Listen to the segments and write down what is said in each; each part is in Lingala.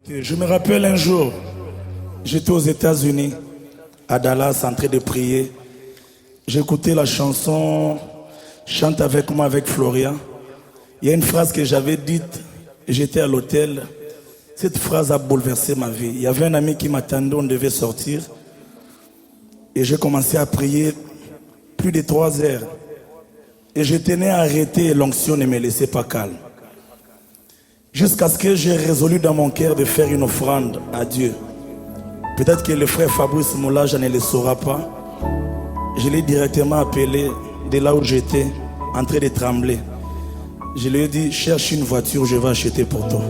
Je me rappelle un jour, j'étais aux États-Unis, à Dallas, en train de prier. J'écoutais la chanson Chante avec moi avec Florian. Il y a une phrase que j'avais dite, j'étais à l'hôtel. Cette phrase a bouleversé ma vie. Il y avait un ami qui m'attendait, on devait sortir. Et j'ai commencé à prier plus de 3 heures. Et je tenais à arrêter et l'onction ne me laissait pas calme. Jusqu'à ce que j'ai résolu dans mon cœur de faire une offrande à Dieu. Peut-être que le frère Fabrice Moula, je ne le saura pas. Je l'ai directement appelé de là où j'étais, en train de trembler. Je lui ai dit, cherche une voiture, je vais acheter pour toi.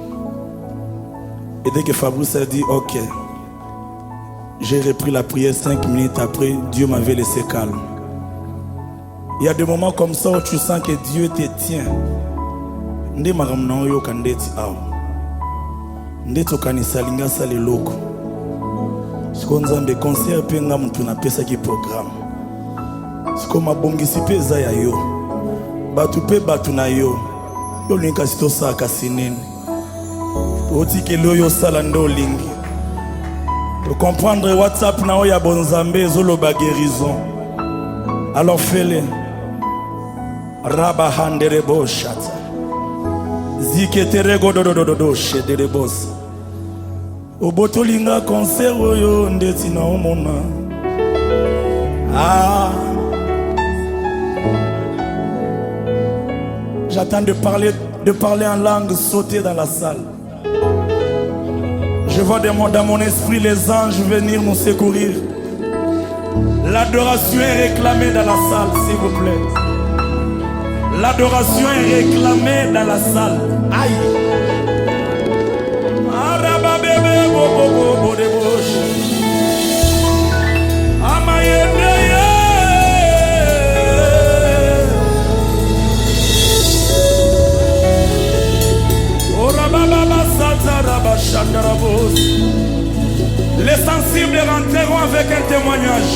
Et dès que Fabrice a dit, ok, j'ai repris la prière 5 minutes après, Dieu m'avait laissé calme. Il y a des moments comme ça où tu sens que Dieu te tient. Nde maramna oyo kandeti awo nde tokanisa linga sala eloko siko nzambe concert pe nga mutu napesaki programme siko mabongisi pe eza ya yo batu pe batu na yo yo linga si tosaka sinene otikeli oyo osala nde olingi comprendre WhatsApp na oyo ya bonzambe ezoloba guérison. Alors fais-le. Rabahanderebo shata Ziketerego dodododo shederebos. Obotolinga concert oyo ndeti na omona. Ah. J'attends de parler en langue sauter dans la salle. Je vois dans mon esprit les anges venir nous secourir. L'adoration est réclamée dans la salle, s'il vous plaît. L'adoration est réclamée dans la salle. Aïe. Les sensibles rentreront avec un témoignage.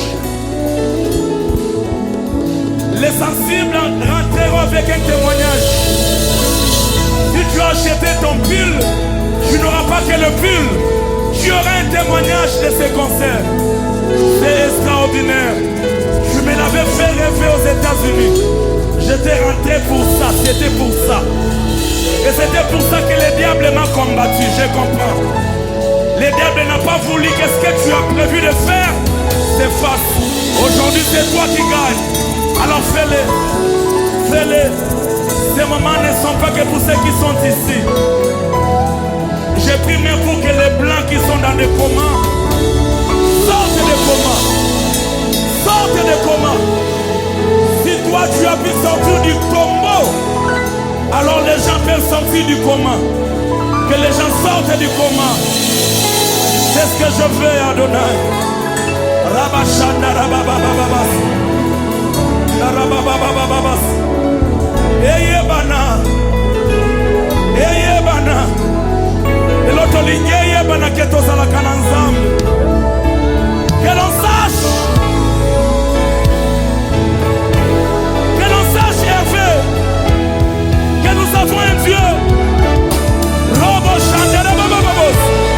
Les sensibles rentreront avec un témoignage. Si tu as acheté ton pull, tu n'auras pas que le pull. Tu auras un témoignage de ce concert. C'est extraordinaire. Je me l'avais fait rêver aux États-Unis. J'étais rentré pour ça, c'était pour ça. Et c'était pour ça que le diable m'a combattu, je comprends. Le diable n'a pas voulu. Qu'est-ce que tu as prévu de faire? C'est facile. Aujourd'hui, c'est toi qui gagne. Alors fais-le. Fais-le. Ces moments ne sont pas que pour ceux qui sont ici. J'ai pris même pour que les blancs qui sont dans des comas sortent des comas. Sortent des comas. Si toi tu as pu sortir du tombeau, alors les gens peuvent sortir du coma. Que les gens sortent du coma. C'est ce que je veux, Adonai. Rabashanda rababababas. Rabababababas. Eyebana. Eyebana. Eloto ligne eyebana ketozala kananzam. Que l'on sache. Que l'on sache, Hervé, que nous avons un Dieu. Robo Chandera Bababos.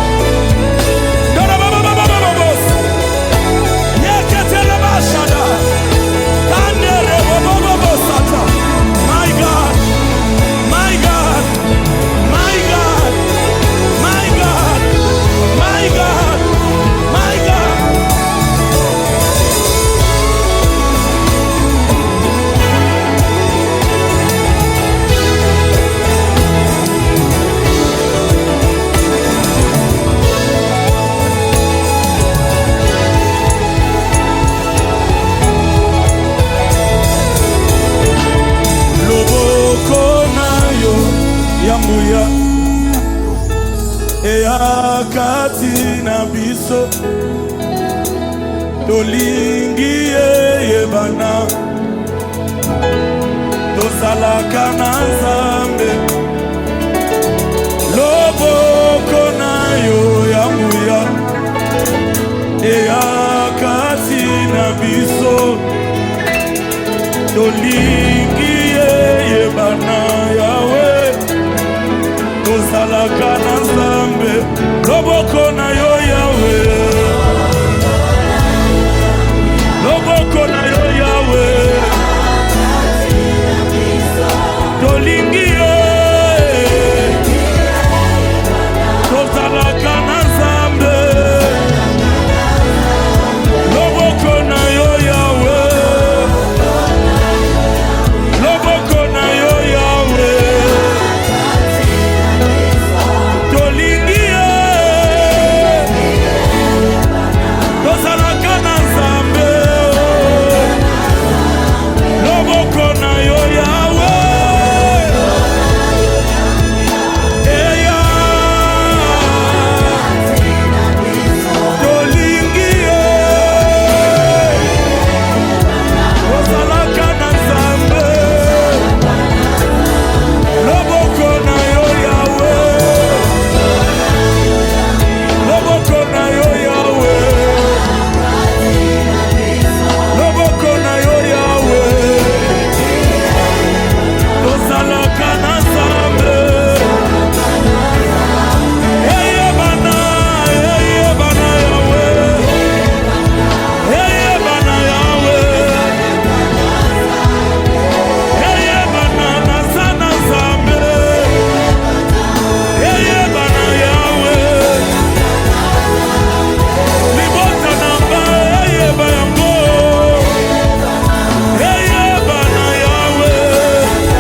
Dorababababos. Yeketele Bashada. Kandere Bababosata. My God. My God. My God. My God. My God. My God. Yambuya Eya katina biso Tolingi yebana Tosalaka na Nzambe Loboko na yo yambuya Eya katina biso Tolingi yebana Yahweh Tosalaka na Nzambe Loboko na yo Yahweh. Loboko na yo Yahweh. Tolingi yo. Tozalaka na Nzambe. Loboko na yo Yahweh. Loboko na yo Yahweh. Tolingi yo. Tozalaka na Nzambe. Loboko na yo Yahweh. Eya. Tolingi yo. Tozalaka na Nzambe. Loboko na yo Yahweh. Loboko na yo Yahweh. Loboko na yo Yahweh. Tozalaka na Nzambe. Eyebana Yahweh. Eyebana Yahweh. Eyebana naza na Nzambe. Eyebana Yahweh. Libota na ngai eyeba yango. Eyebana Yahweh.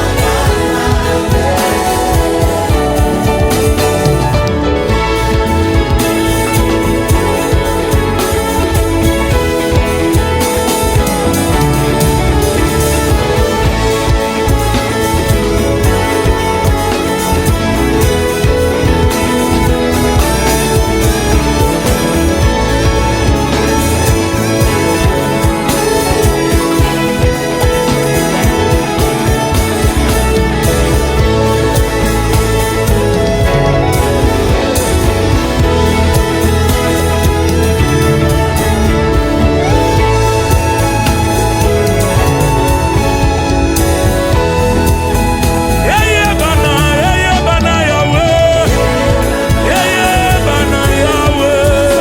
Eyebana Yahweh. Eyebana Yahweh.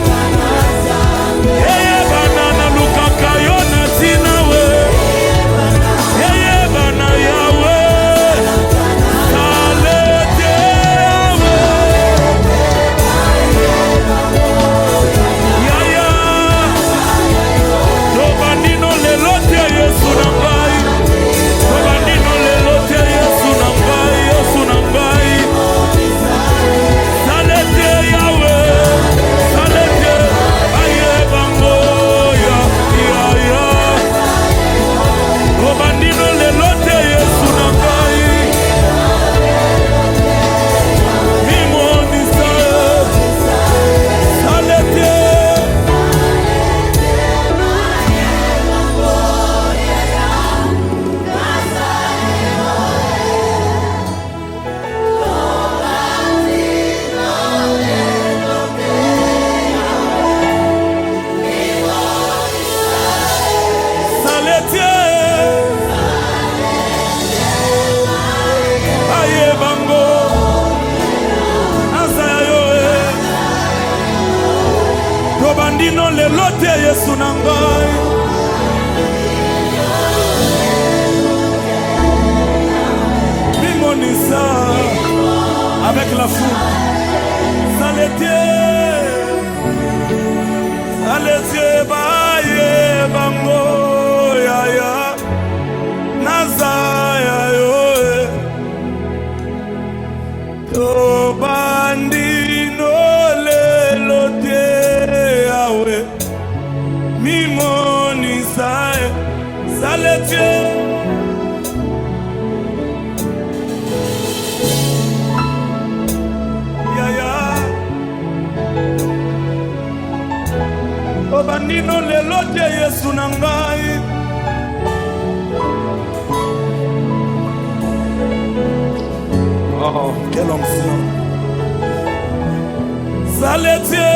Eyebana nalukaka yo na ntina we. Eyebana Yahweh. Salete Yahweh. Yaya. Tobandino lelo te Yesu na ngai. Tobandino lelo te Yesu na ngai. Yesu na ngai. Salete Yahweh. Salete. Ayebango ya. Tobandino lelo te Yesu na ngai. Mimonisa. Salete. Salete. Ayebango. Azaya yo. Tobandino lelo te Yesu na ngai. Mimonisa. Avec la foule. Salete. Salete baye bango yaya. Nazaya yo. Tobandino lelo te Yahweh. Mimonisa. Salete. Yaya. Tobandino lelo te Yesu na ngai. Oh, quelle onction. Salete.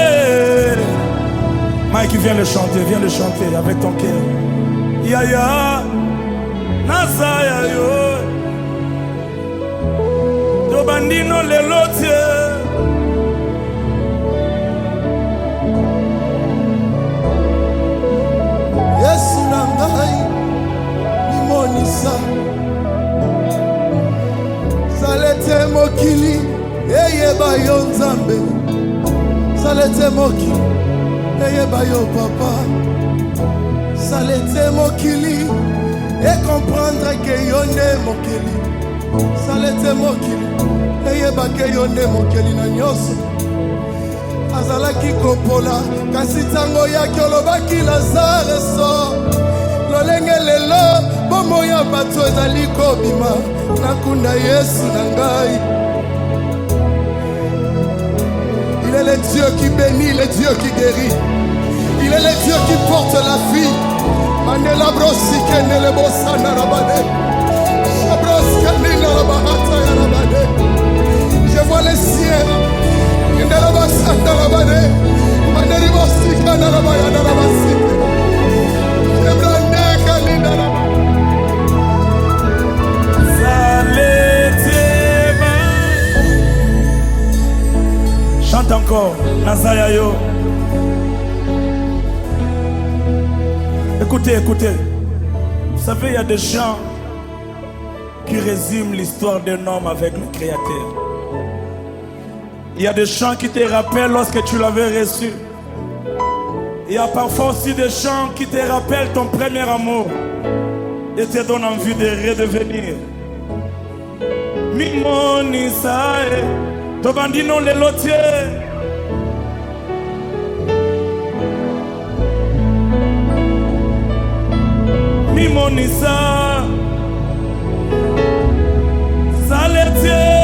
Mike, viens le chanter avec ton cœur. Yaya, Nazaya yo. Tobandino lelotie. Kinshasa. Salete mokili eyeba yo Nzambe. Salete mokili eyeba yo papa. Salete mokili et comprendre que yo ne mokili. Salete mokili eyeba ke yo ne mokili na nyoso. Azalaki kopola kasi tango yaki olobaki Lazare so. Lolenge lelo bomo ya bato ezali kobima nakunda Yesu na ngai. Il est le Dieu qui bénit, le Dieu qui guérit. Il est le Dieu qui porte la vie. Manela brosi kenele bosana rabade. Shabroska nina rabahata ya rabade. Je vois les cieux. Indela basana rabade. Maneri bosi kana rabaya na rabasi. Ebrande kanina rabade. Saletema. Chante encore, Nazaya yo. Écoutez, écoutez. Vous savez, il y a des gens qui résument l'histoire d'un homme avec le Créateur. Il y a des chants qui te rappellent lorsque tu l'avais reçu. Il y a parfois aussi des chants qui te rappellent ton premier amour et te donnent envie de redevenir. Mimoni sae, tobandino le lotier. Mimonisa Salete